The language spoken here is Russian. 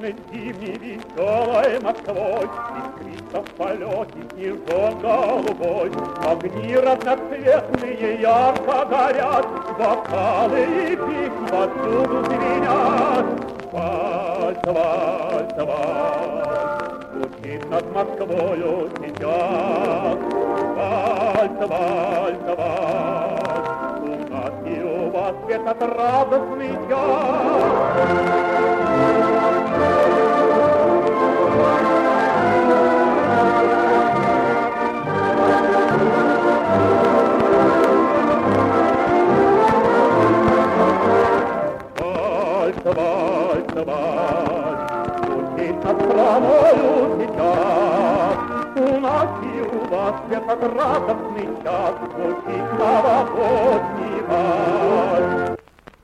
над зимней веселой Москвой искрится в полете снежок голубой. Огни разноцветные ярко горят, бокалы и песни повсюду звенят. Вальс, вальс, вальс, звучит над Москвою сейчас. Вальс, вальс, вальс, у нас и у вас этот радостный час. Вальс, вальс, звучит над страною сейчас. У нас и у вас этот радостный час. Звучит над